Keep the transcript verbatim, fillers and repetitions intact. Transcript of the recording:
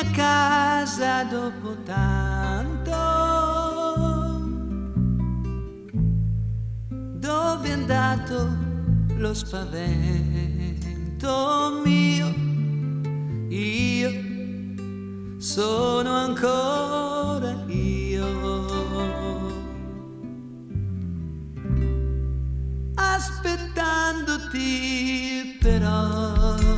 casa dopo tanto. Dove è andato lo spavento mio? Io sono ancora io, aspettandoti però.